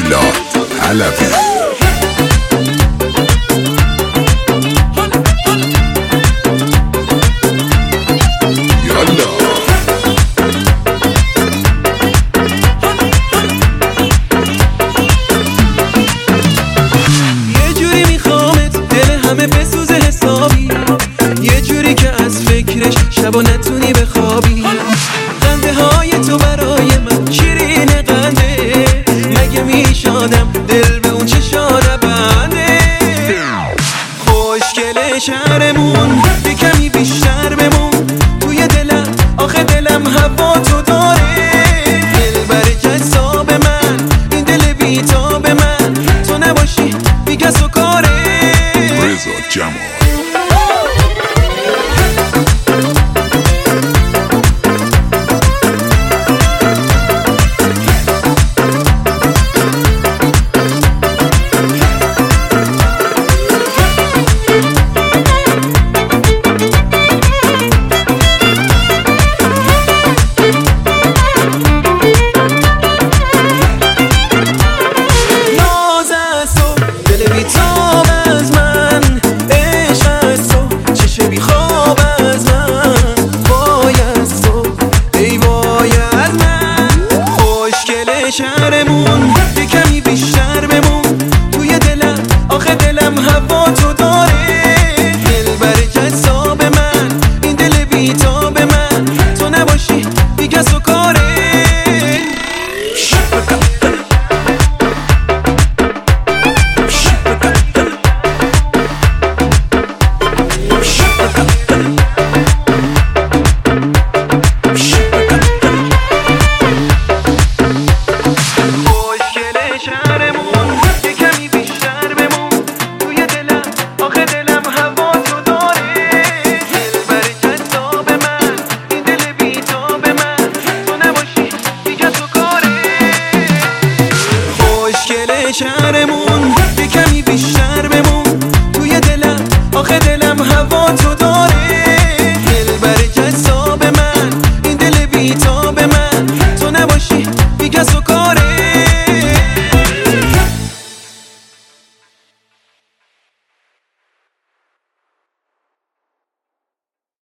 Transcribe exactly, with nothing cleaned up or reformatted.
یالا علوی شبا نتونی بخوابی خنده های تو برای من شیرین قنده مگه میشادم دل به اون چشاره بنده خوشگل شهرمون یه کمی بیشتر بمون توی دلم آخه دلم هوا تو داره دل بر جذاب من این دل بیتاب من تو نباشی میگس و کاره رضا جمال شهر